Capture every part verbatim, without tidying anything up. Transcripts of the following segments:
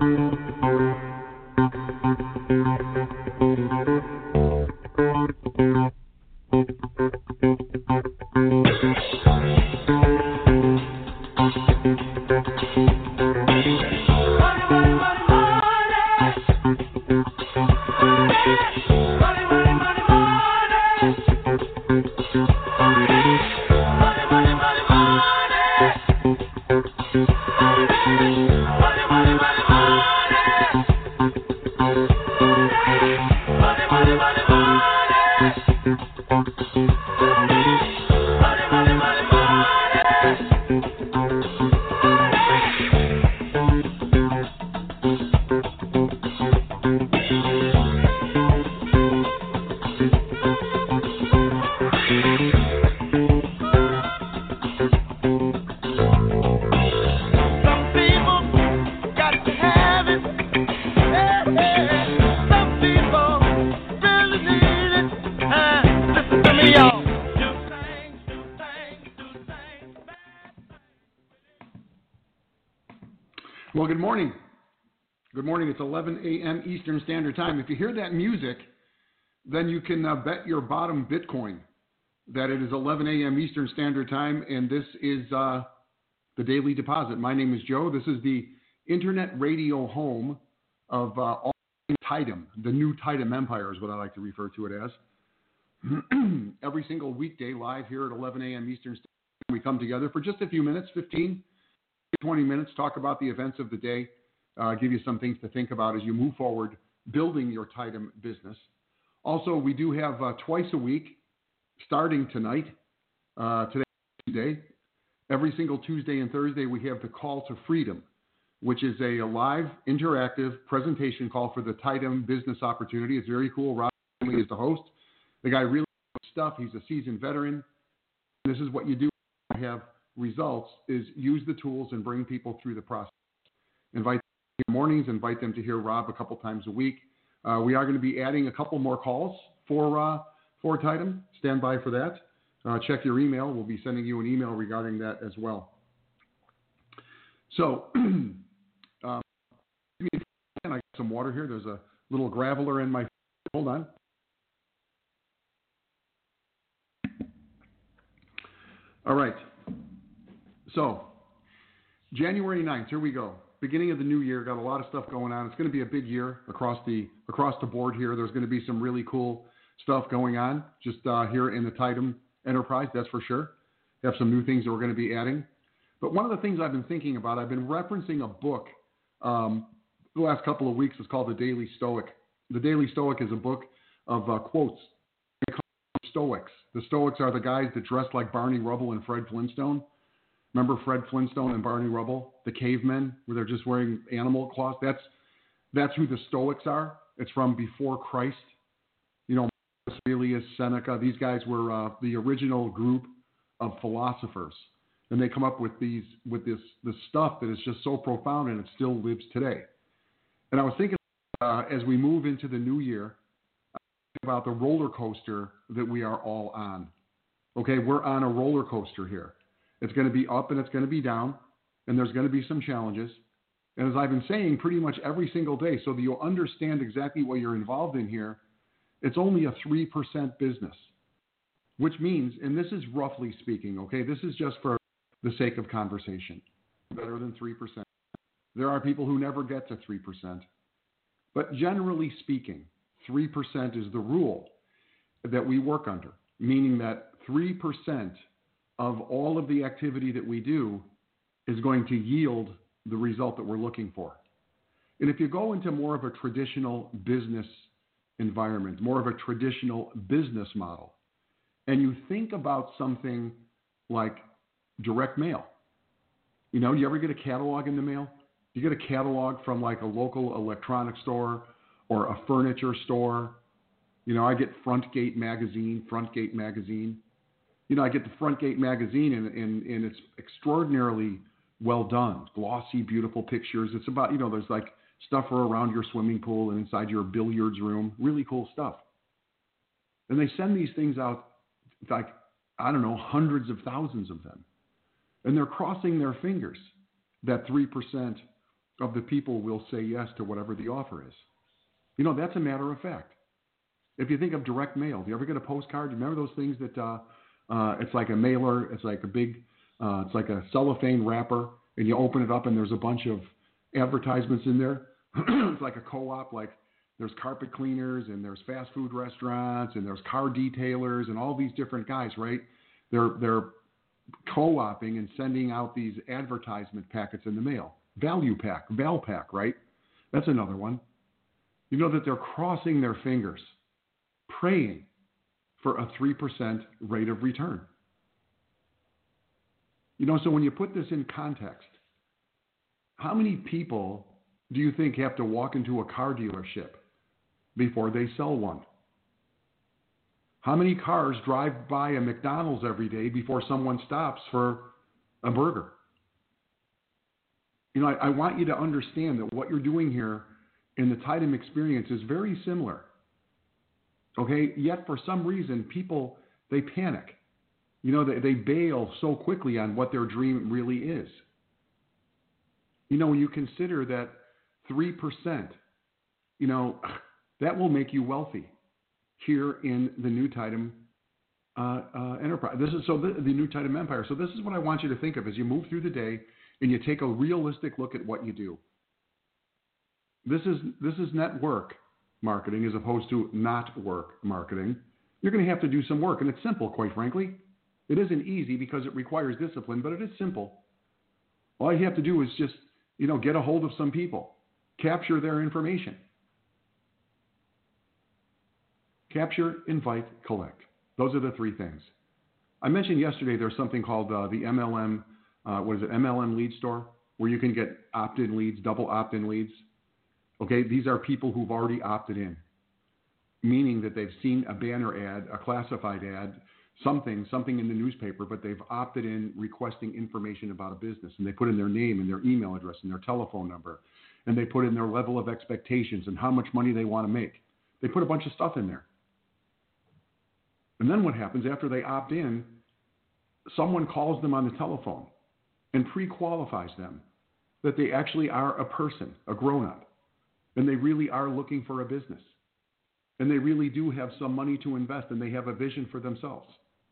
Well, good morning. Good morning. It's eleven a.m. Eastern Standard Time. If you hear that music, then you can uh, bet your bottom Bitcoin that it is eleven a.m. Eastern Standard Time, and this is uh, the Daily Deposit. My name is Joe. This is the internet radio home of uh, all Tidum. The new Tidum Empire is what I like to refer to it as. Every single weekday live here at eleven a.m. Eastern Standard Time, we come together for just a few minutes, fifteen, twenty minutes, talk about the events of the day, uh, give you some things to think about as you move forward building your Tidum business. Also, we do have uh, twice a week, starting tonight, uh, today, Tuesday, every single Tuesday and Thursday, we have the Call to Freedom, which is a, a live, interactive presentation call for the Tidum business opportunity. It's very cool. Rob is the host. The guy really knows stuff. He's a seasoned veteran. This is what you do when you have results, is use the tools and bring people through the process. Invite them in the mornings, invite them to hear Rob a couple times a week. Uh, we are going to be adding a couple more calls for uh, for Tidum. Stand by for that. Uh, check your email. We'll be sending you an email regarding that as well. So, um, I got some water here. There's a little graveler in my. Hold on. All right. So, January ninth, here we go. Beginning of the new year, got a lot of stuff going on. It's going to be a big year across the across the board here. There's going to be some really cool stuff going on just uh, here in the Tidum enterprise, that's for sure. Have some new things that we're going to be adding. But one of the things I've been thinking about, I've been referencing a book um, the last couple of weeks. It's called The Daily Stoic. The Daily Stoic is a book of uh, quotes. They call them Stoics. The Stoics are the guys that dress like Barney Rubble and Fred Flintstone. Remember Fred Flintstone and Barney Rubble, the cavemen, where they're just wearing animal cloths? That's that's who the Stoics are. It's from before Christ. You know, Aurelius, Seneca. These guys were uh, the original group of philosophers, and they come up with these with this this stuff that is just so profound, and it still lives today. And I was thinking uh, as we move into the new year about the roller coaster that we are all on. Okay, we're on a roller coaster here. It's going to be up and it's going to be down, and there's going to be some challenges. And as I've been saying pretty much every single day, so that you'll understand exactly what you're involved in here, it's only a three percent business, which means, and this is roughly speaking, okay, this is just for the sake of conversation, better than three percent. There are people who never get to three percent. But generally speaking, three percent is the rule that we work under, meaning that three percent of all of the activity that we do is going to yield the result that we're looking for. And if you go into more of a traditional business environment, more of a traditional business model, and you think about something like direct mail, you know, you ever get a catalog in the mail? You get a catalog from like a local electronics store or a furniture store. You know, I get Frontgate magazine, Frontgate magazine. You know, I get the Frontgate magazine, and, and, and it's extraordinarily well done, glossy, beautiful pictures. It's about, you know, there's like stuff around your swimming pool and inside your billiards room, really cool stuff. And they send these things out, like, I don't know, hundreds of thousands of them. And they're crossing their fingers that three percent of the people will say yes to whatever the offer is. You know, that's a matter of fact. If you think of direct mail, do you ever get a postcard? You remember those things that uh, uh, it's like a mailer, it's like a big, uh, it's like a cellophane wrapper, and you open it up and there's a bunch of advertisements in there. It's like a co-op, like there's carpet cleaners and there's fast food restaurants and there's car detailers and all these different guys, right? They're they're co-oping and sending out these advertisement packets in the mail. Value pack, Val pack, right? That's another one. You know that they're crossing their fingers, praying for a three percent rate of return. You know, so when you put this in context, how many people do you think have to walk into a car dealership before they sell one? How many cars drive by a McDonald's every day before someone stops for a burger? You know, I, I want you to understand that what you're doing here in the Tidum experience is very similar. Okay? Yet for some reason, people, they panic. You know, they, they bail so quickly on what their dream really is. You know, when you consider that three percent, you know, that will make you wealthy here in the new Tidum uh, uh, enterprise. This is so the, the new Tidum empire. So this is what I want you to think of as you move through the day and you take a realistic look at what you do. This is this is network marketing as opposed to not work marketing. You're going to have to do some work, and it's simple, quite frankly. It isn't easy because it requires discipline, but it is simple. All you have to do is just, you know, get a hold of some people, capture their information. Capture, invite, collect. Those are the three things. I mentioned yesterday there's something called uh, the M L M, uh, what is it, M L M lead store, where you can get opt-in leads, double opt-in leads. Okay, these are people who've already opted in, meaning that they've seen a banner ad, a classified ad, something, something in the newspaper, but they've opted in requesting information about a business, and they put in their name and their email address and their telephone number, and they put in their level of expectations and how much money they want to make. They put a bunch of stuff in there. And then what happens after they opt in, someone calls them on the telephone and pre-qualifies them that they actually are a person, a grown-up, and they really are looking for a business. And they really do have some money to invest, and they have a vision for themselves.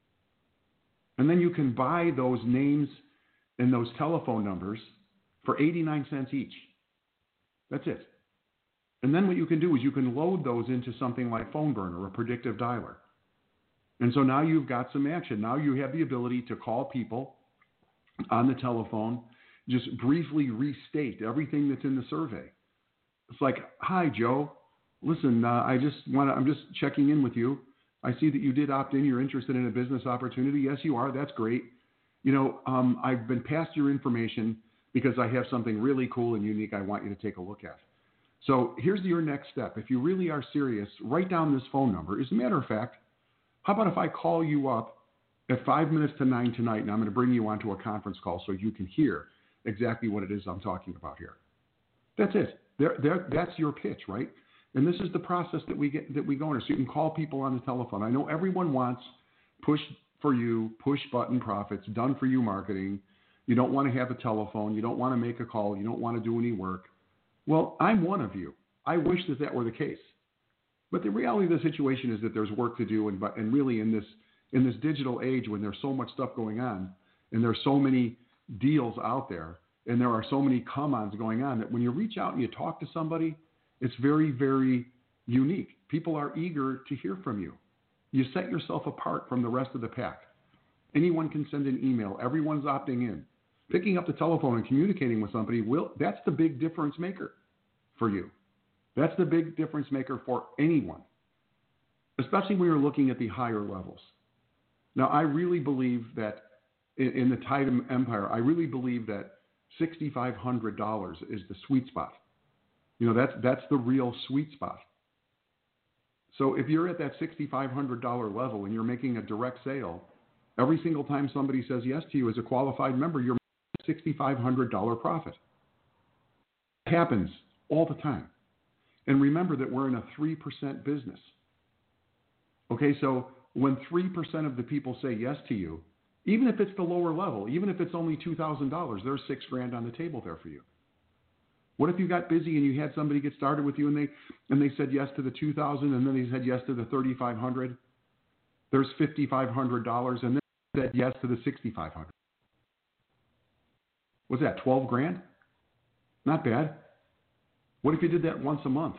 And then you can buy those names and those telephone numbers for eighty-nine cents each. That's it. And then what you can do is you can load those into something like PhoneBurner or Predictive Dialer. And so now you've got some action. Now you have the ability to call people on the telephone, just briefly restate everything that's in the survey. It's like, hi, Joe. Listen, uh, I just want to, I'm just checking in with you. I see that you did opt in. You're interested in a business opportunity. Yes, you are. That's great. You know, um, I've been passed your information because I have something really cool and unique I want you to take a look at. So here's your next step. If you really are serious, write down this phone number. As a matter of fact, how about if I call you up at five minutes to nine tonight, and I'm going to bring you onto a conference call so you can hear exactly what it is I'm talking about here. That's it. There, there, that's your pitch, right? And this is the process that we get that we go into. So you can call people on the telephone. I know everyone wants push for you, push button profits, done for you marketing. You don't want to have a telephone. You don't want to make a call. You don't want to do any work. Well, I'm one of you. I wish that that were the case. But the reality of the situation is that there's work to do, and, and really in this in this digital age when there's so much stuff going on, and there's so many deals out there, and there are so many come-ons going on, that when you reach out and you talk to somebody, it's very, very unique. People are eager to hear from you. You set yourself apart from the rest of the pack. Anyone can send an email. Everyone's opting in. Picking up the telephone and communicating with somebody, will that's the big difference maker for you. That's the big difference maker for anyone, especially when you're looking at the higher levels. Now, I really believe that in, in the Tidum empire, I really believe that six thousand five hundred dollars is the sweet spot. You know, that's that's the real sweet spot. So if you're at that six thousand five hundred dollars level and you're making a direct sale, every single time somebody says yes to you as a qualified member, you're making a six thousand five hundred dollars profit. It happens all the time. And remember that we're in a three percent business. Okay, so when three percent of the people say yes to you, even if it's the lower level, even if it's only two thousand dollars, there's six grand on the table there for you. What if you got busy and you had somebody get started with you and they and they said yes to the two thousand and then they said yes to the thirty-five hundred? There's fifty-five hundred dollars and then they said yes to the sixty-five hundred. What's that, twelve grand? Not bad. What if you did that once a month?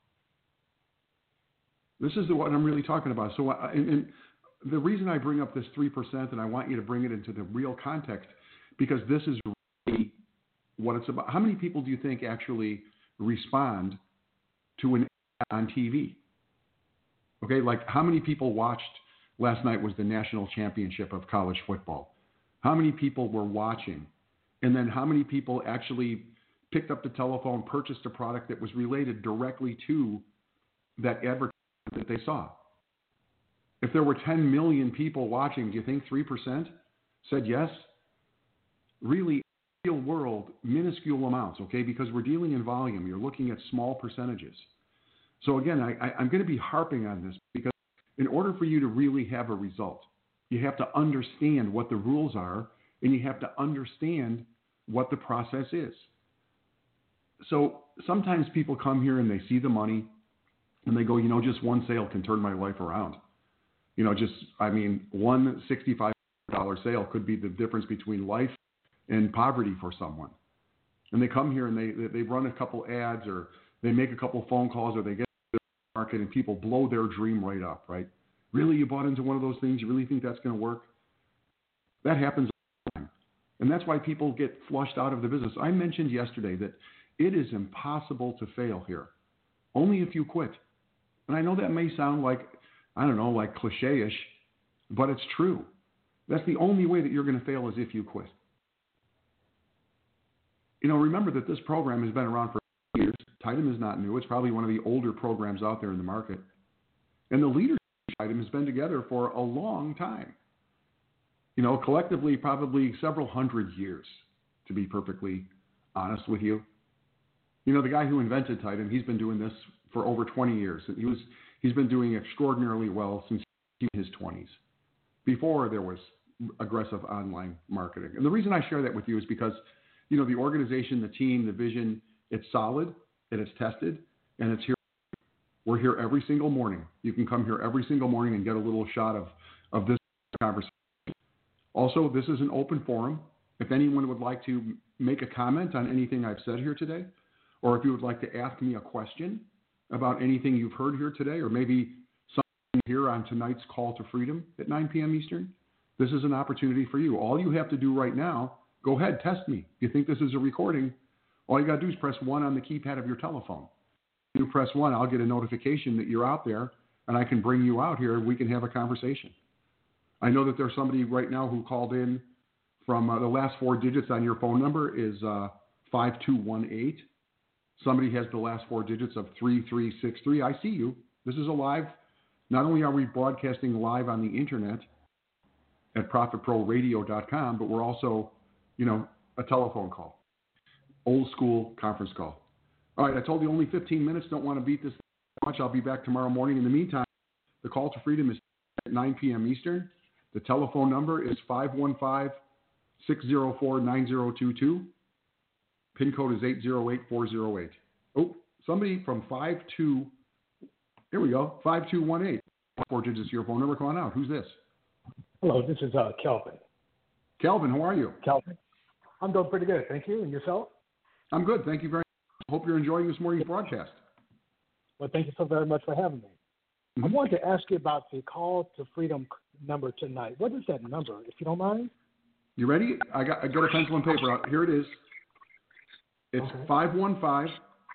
This is what I'm really talking about. So, I, and, and the reason I bring up this three percent, and I want you to bring it into the real context, because this is really what it's about. How many people do you think actually respond to an ad on T V? Okay, like how many people watched last night was the national championship of college football? How many people were watching? And then how many people actually picked up the telephone, purchased a product that was related directly to that advertisement that they saw? If there were ten million people watching, do you think three percent said yes? Really, in the real world, minuscule amounts, okay? Because we're dealing in volume. You're looking at small percentages. So again, I, I, I'm going to be harping on this because in order for you to really have a result, you have to understand what the rules are and you have to understand what the process is. So sometimes people come here and they see the money and they go, you know, just one sale can turn my life around. You know, just, I mean, one sixty-five dollars sale could be the difference between life and poverty for someone. And they come here and they, they run a couple ads or they make a couple phone calls or they get to the market and people blow their dream right up, right? Really, you bought into one of those things? You really think that's going to work? That happens all the time. And that's why people get flushed out of the business. I mentioned yesterday that it is impossible to fail here. Only if you quit. And I know that may sound like, I don't know, like cliche-ish, but it's true. That's the only way that you're going to fail is if you quit. You know, remember that this program has been around for years. Titan is not new. It's probably one of the older programs out there in the market. And the leadership of Titan has been together for a long time. You know, collectively, probably several hundred years, to be perfectly honest with you. You know, the guy who invented Titan, he's been doing this for over twenty years. He was, he's been doing extraordinarily well since his twenties, before there was aggressive online marketing. And the reason I share that with you is because, you know, the organization, the team, the vision, it's solid, and it's tested, and it's here. We're here every single morning. You can come here every single morning and get a little shot of, of this conversation. Also, this is an open forum. If anyone would like to make a comment on anything I've said here today, or if you would like to ask me a question about anything you've heard here today, or maybe something here on tonight's Call to Freedom at nine p.m. Eastern, this is an opportunity for you. All you have to do right now, go ahead, test me. If you think this is a recording, all you got to do is press one on the keypad of your telephone. If you press one, I'll get a notification that you're out there, and I can bring you out here, and we can have a conversation. I know that there's somebody right now who called in from uh, the last four digits on your phone number is uh, five two one eight. Somebody has the last four digits of three three six three. I see you. This is a live. Not only are we broadcasting live on the internet at profit pro radio dot com, but we're also, you know, a telephone call. Old school conference call. All right, I told you only fifteen minutes. Don't want to beat this much. I'll be back tomorrow morning. In the meantime, the Call to Freedom is at nine p.m. Eastern. The telephone number is five one five, six zero four, nine zero two two. PIN code is eight zero eight four zero eight. Oh, somebody from five two, here we go, five two one eight. Four digits to your phone number. Come on out. Who's this? Hello, this is uh, Kelvin. Kelvin, how are you? Kelvin. I'm doing pretty good. Thank you. And yourself? I'm good. Thank you very much. Hope you're enjoying this morning's broadcast. Well, thank you so very much for having me. Mm-hmm. I wanted to ask you about the Call to Freedom number tonight. What is that number, if you don't mind? You ready? I got, I got a pencil and paper out. Here it is. It's okay. five one five,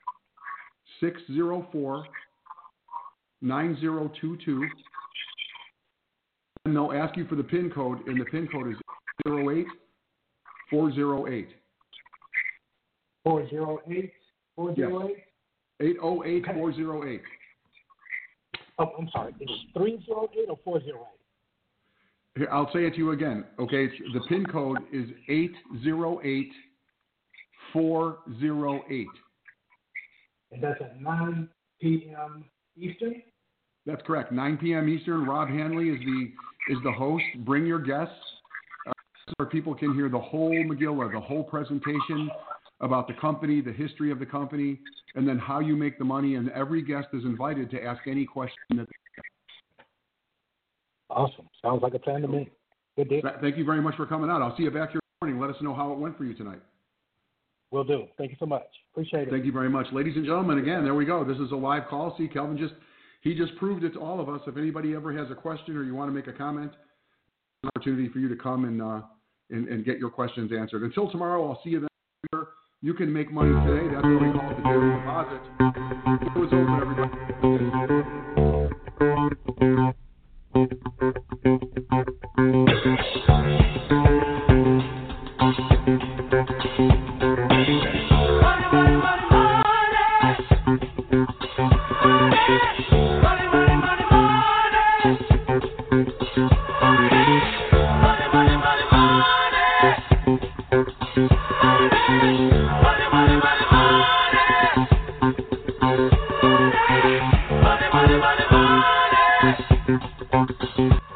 six zero four, nine zero two two. And they'll ask you for the PIN code, and the PIN code is zero eight four zero eight. four zero eight? four zero eight? Yes. eight oh eight four oh eight. Oh, I'm sorry. Is it three zero eight or four zero eight? Here, I'll say it to you again. Okay, the PIN code is eight zero eight four zero eight. And that's at nine p.m. Eastern? That's correct. nine p.m. Eastern. Rob Hanley is the is the host. Bring your guests uh, where people can hear the whole Megillah, the whole presentation. about the company, the history of the company, and then how you make the money. And every guest is invited to ask any question that. Awesome. Sounds like a plan to me. Good deal. Thank you very much for coming out. I'll see you back here in the morning. Let us know how it went for you tonight. Will do. Thank you so much. Appreciate it. Thank you very much. Ladies and gentlemen, again, there we go. This is a live call. See, Kelvin just, he just proved it to all of us. If anybody ever has a question or you want to make a comment, an opportunity for you to come and, uh, and, and get your questions answered. Until tomorrow, I'll see you then. You can make money today. That's what we call it, the daily deposit. It was over, everybody. Money, money, money, money.